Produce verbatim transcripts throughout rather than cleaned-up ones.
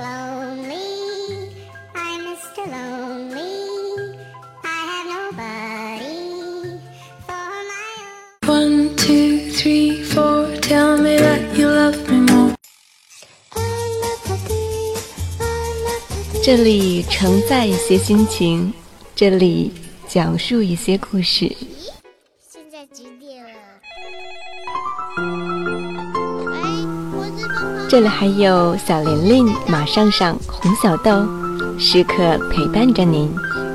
Lonely, I'm Mister Lonely. I have nobody for my own. One, two, three, four. Tell me that you love me more. 这里承载一些心情，这里讲述一些故事。 现在几点了？ 这里还有小玲玲、马上上、红小豆，时刻陪伴着您。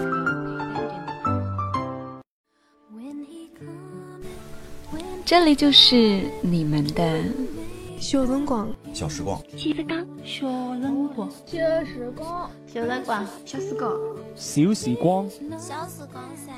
这里就是你们的小辰光， 小时光， 小时光， 小辰光， 小时光， 小辰光，小时光， 小时光， 小时光噻。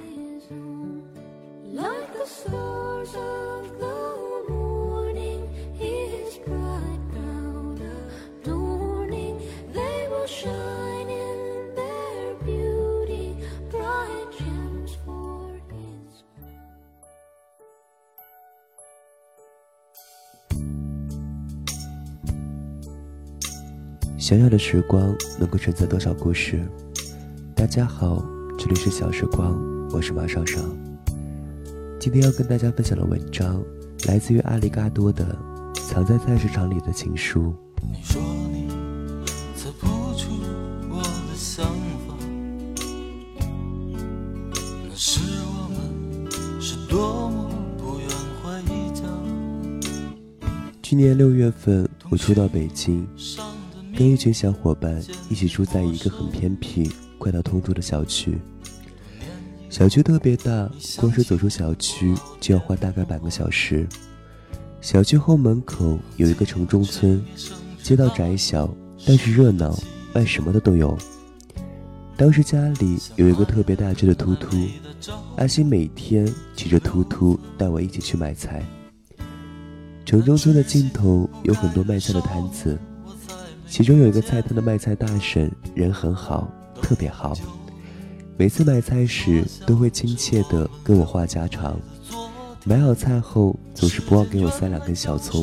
小小的时光能够承载多少故事？大家好，这里是小时光，我是马少少。今天要跟大家分享的文章来自于阿里嘎多的《藏在菜市场里的情书》。 你说你猜不出我的想法，那时我们是多么不愿回家。 去年六月份，我初到北京，跟一群小伙伴一起住在一个很偏僻、快到通住的小区。小区特别大，光是走出小区就要花大概半个小时。小区后门口有一个城中村，街道窄小，但是热闹，卖什么的都有。当时家里有一个特别大只的突突，阿星每天骑着突突带我一起去买菜。城中村的尽头有很多卖菜的摊子，其中有一个菜摊的卖菜大婶人很好，特别好，每次买菜时都会亲切地跟我话家常，买好菜后总是不忘给我塞两根小葱。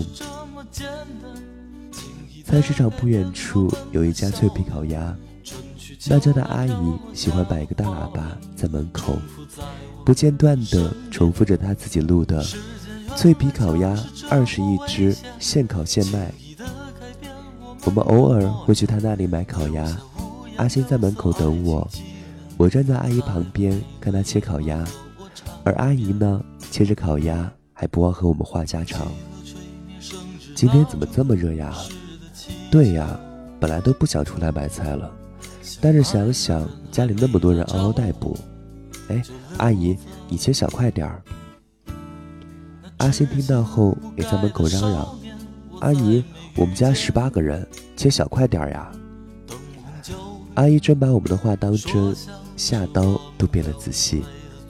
菜市场不远处有一家脆皮烤鸭，那家的阿姨喜欢摆一个大喇叭在门口，不间断地重复着她自己录的脆皮烤鸭二十一只，现烤现卖。我们偶尔会去他那里买烤鸭，阿星在门口等我，我站在阿姨旁边看她切烤鸭，而阿姨呢，切着烤鸭还不忘和我们话家常。今天怎么这么热呀？对呀，本来都不想出来买菜了，但是想想家里那么多人嗷嗷待哺。哎，阿姨，你切小块点儿。阿星听到后也在门口嚷嚷，阿姨，我们家十八个人，切小块点呀。阿姨真把我们的话当真，下刀都变得仔细。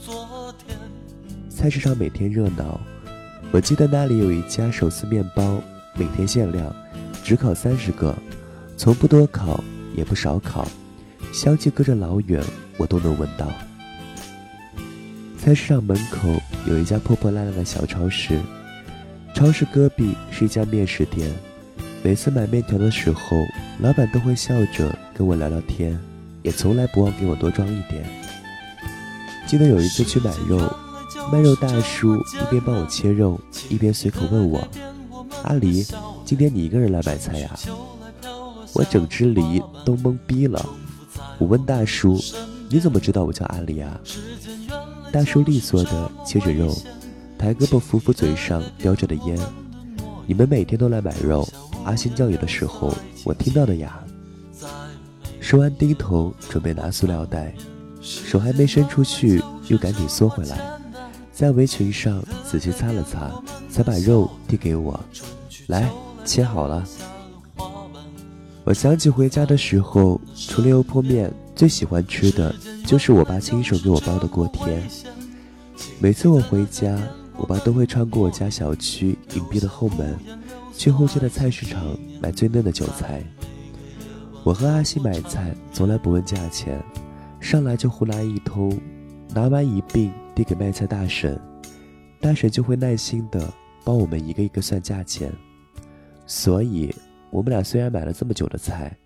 菜市场每天热闹，我记得那里有一家手撕面包，每天限量，只烤三十个，从不多烤也不少烤，香气隔着老远我都能闻到。菜市场门口有一家破破烂烂的小超市，超市隔壁是一家面食店，每次买面条的时候，老板都会笑着跟我聊聊天，也从来不忘给我多装一点。记得有一次去买肉，卖肉大叔一边帮我切肉，一边随口问我，阿狸，今天你一个人来买菜呀？我整只梨都懵逼了。我问大叔，你怎么知道我叫阿狸啊？大叔利索地切着肉，抬胳膊扶扶嘴上叼着的烟。你们每天都来买肉，阿星酱油的时候我听到的呀。说完低头准备拿塑料袋，手还没伸出去又赶紧缩回来，在围裙上仔细擦了擦，才把肉递给我，来，切好了。我想起回家的时候，除了油泼面，最喜欢吃的就是我爸亲手给我包的锅贴。每次我回家，我爸都会穿过我家小区隐蔽的后门，去后街的菜市场买最嫩的韭菜。我和阿西买菜从来不问价钱，上来就胡来一通，拿完一并递给卖菜大婶，大婶就会耐心地帮我们一个一个算价钱。所以我们俩虽然买了这么久的菜，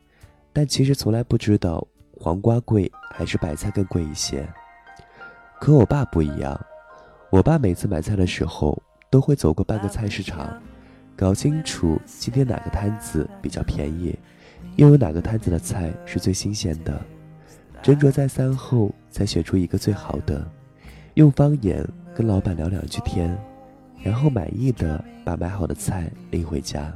但其实从来不知道黄瓜贵还是白菜更贵一些。可我爸不一样，我爸每次买菜的时候都会走过半个菜市场，搞清楚今天哪个摊子比较便宜，又有哪个摊子的菜是最新鲜的，斟酌再三后才选出一个最好的，用方言跟老板聊两句天，然后满意的把买好的菜拎回家。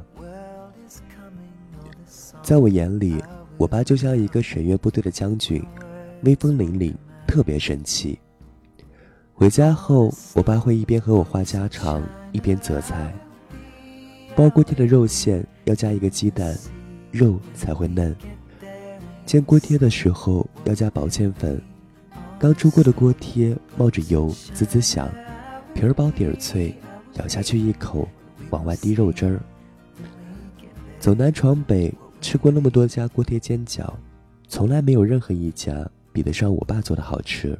在我眼里，我爸就像一个审阅部队的将军，威风凛凛，特别神气。回家后，我爸会一边和我话家常，一边择菜。包锅贴的肉馅要加一个鸡蛋，肉才会嫩。煎锅贴的时候要加薄芡粉，刚出锅的锅贴冒着油，滋滋响，皮儿薄底儿脆，咬下去一口，往外滴肉汁儿。走南闯北，吃过那么多家锅贴煎饺，从来没有任何一家比得上我爸做的好吃。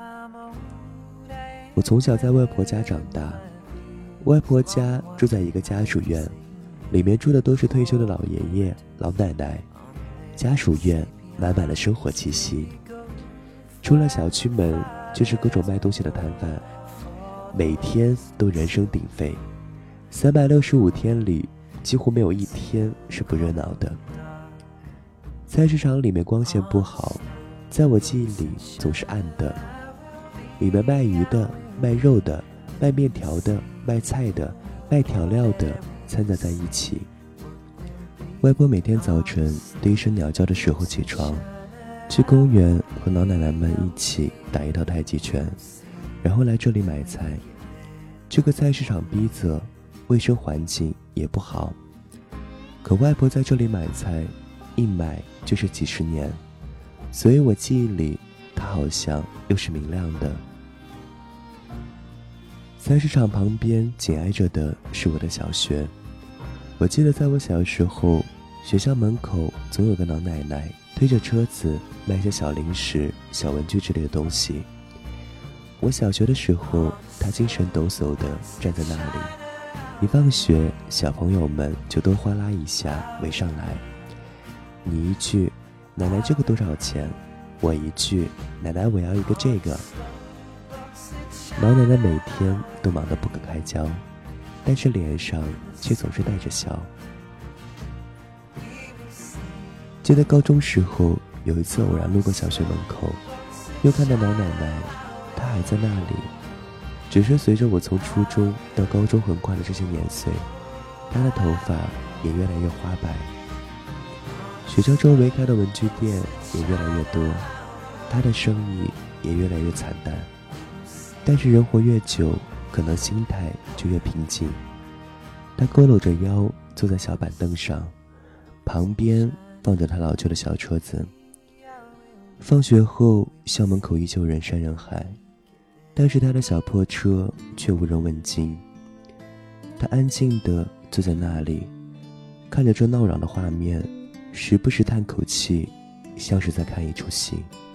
我从小在外婆家长大，外婆家住在一个家属院，里面住的都是退休的老爷爷老奶奶，家属院满满的生活气息。出了小区门就是各种卖东西的摊贩，每天都人声鼎沸，三百六十五天里几乎没有一天是不热闹的。菜市场里面光线不好，在我记忆里总是暗的，里面卖鱼的、卖肉的、卖面条的、卖菜的、卖调料的掺杂在一起。外婆每天早晨第一声鸟叫的时候起床，去公园和老奶奶们一起打一套太极拳，然后来这里买菜。这个菜市场逼仄，卫生环境也不好，可外婆在这里买菜，一买就是几十年，所以我记忆里她好像又是明亮的。菜市场旁边紧挨着的是我的小学，我记得在我小时候，学校门口总有个老奶奶推着车子卖些小零食、小文具之类的东西。我小学的时候，她精神抖擞地站在那里，一放学，小朋友们就都哗啦一下围上来。你一句奶奶这个多少钱，我一句奶奶我要一个这个。老奶奶每天都忙得不可开交，但是脸上却总是带着笑。记得高中时候有一次偶然路过小学门口，又看到老奶奶，她还在那里，只是随着我从初中到高中横跨的这些年岁，她的头发也越来越花白。学校周围开的文具店也越来越多，她的生意也越来越惨淡。但是人活越久，可能心态就越平静。她佝偻着腰坐在小板凳上，旁边放着她老旧的小车子。放学后，校门口依旧人山人海，但是她的小破车却无人问津。她安静地坐在那里，看着这闹嚷的画面，时不时叹口气，像是在看一出戏。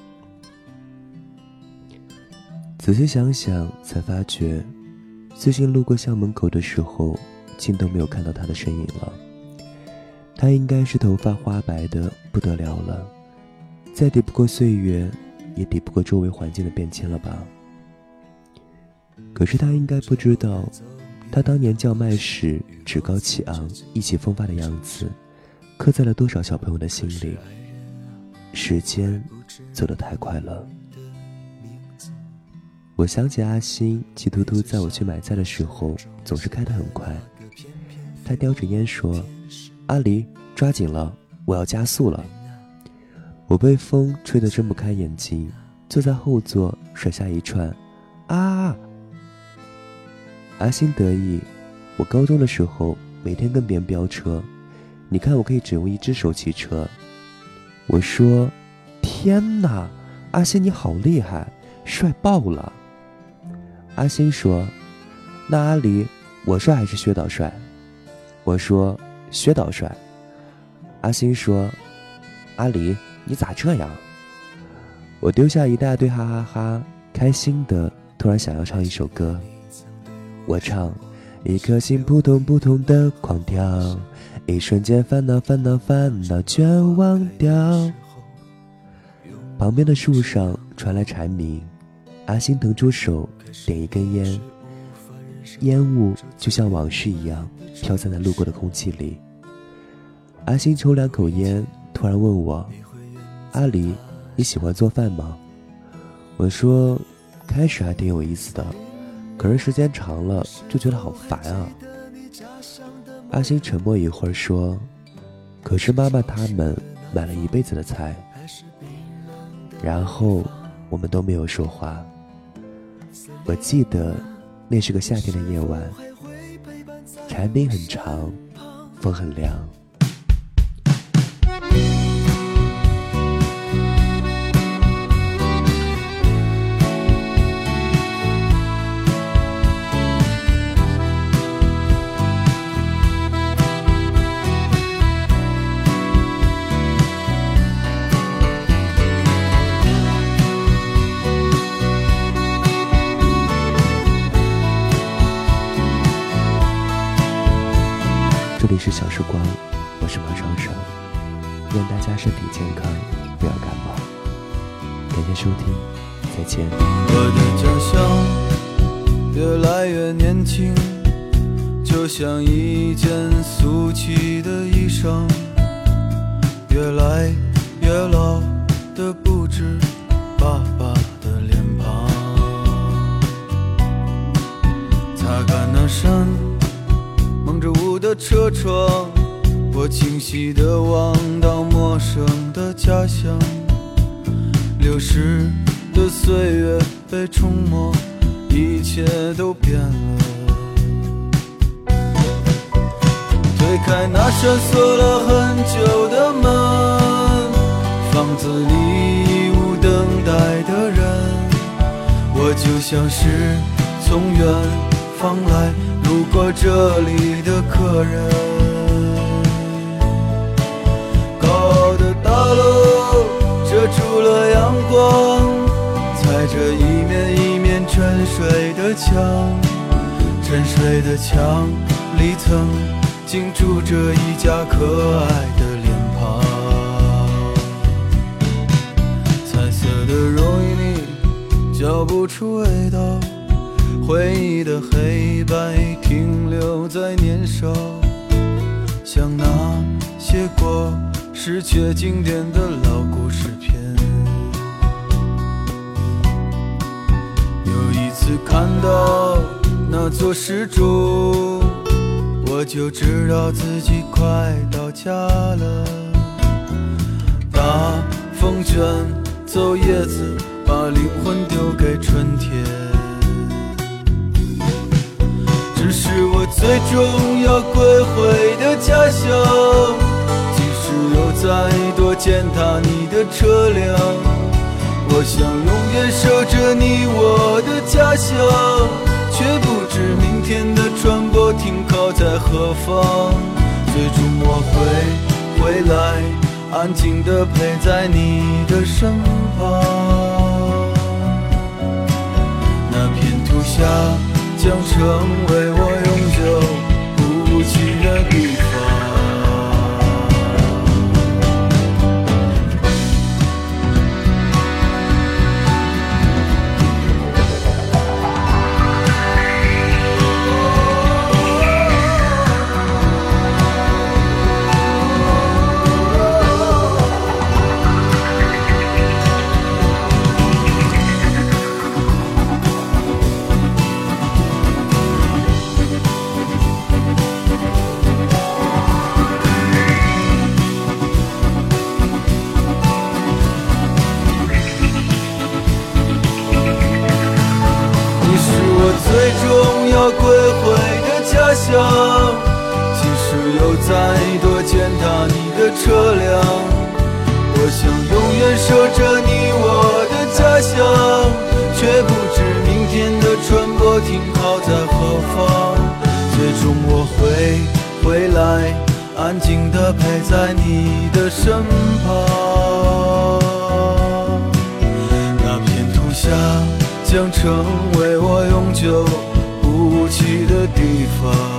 仔细想想才发觉，最近路过校门口的时候，竟都没有看到他的身影了。他应该是头发花白的不得了了，再抵不过岁月，也抵不过周围环境的变迁了吧。可是他应该不知道，他当年叫卖时趾高气昂、意气风发的样子，刻在了多少小朋友的心里。时间走得太快了。我想起阿星气突突在我去买菜的时候总是开得很快，他叼着烟说，阿离抓紧了，我要加速了。我被风吹得睁不开眼睛，坐在后座甩下一串啊。阿星得意，我高中的时候每天跟别人飙车，你看我可以只用一只手骑车。我说，天哪，阿星你好厉害，帅爆了。阿星说，那阿离我帅还是薛导帅？我说，薛导帅。阿星说，阿离你咋这样？我丢下一大堆哈哈哈，开心的突然想要唱一首歌。我唱，一颗心扑通扑通的狂跳， 一瞬间烦恼烦恼烦恼全忘掉。旁边的树上传来蝉鸣，阿星腾出手点一根烟，烟雾就像往事一样飘散在路过的空气里。阿星抽两口烟，突然问我，阿离，你喜欢做饭吗？我说开始还挺有意思的，可是时间长了就觉得好烦啊。阿星沉默一会儿说，可是妈妈他们买了一辈子的菜。然后我们都没有说话。我记得那是个夏天的夜晚，蝉鸣很长，风很凉。这里是小时光，我是马双双，愿大家身体健康，不要感冒。感谢收听，再见。 我的家乡越来越年轻，就像一件俗气的衣裳，越来越老的不止爸爸的脸庞。擦干那扇蒙着雾的车窗，我清晰地望到陌生的家乡。流逝的岁月被冲没，一切都变了。推开那扇锁了很久的门，房子里已无等待的人，我就像是从远方来路过这里的客人。高傲的大楼遮住了阳光，踩着一面一面沉睡的墙，沉睡的墙里曾经住着一家可爱的脸庞。彩色的容易你嚼不出味道，回忆的黑白停留在年少，像那些过时却经典的老故事片。有一次看到那座石柱，我就知道自己快到家了。大风卷走叶子，把灵魂丢给春天。这是我最终要归回的家乡，即使有再多践踏你的车辆，我想永远守着你我的家乡，却不知明天的船舶停靠在何方。最终我会回来，安静地陪在你的身旁。那片土下将成为我永久不弃的地方。最终要归回的家乡，即使有再多践踏你的车辆，我想永远守着你我的家乡，却不知明天的船舶停靠在何方。最终我会回来，安静地陪在你的身旁。那片土下将成为我永久不弃的地方。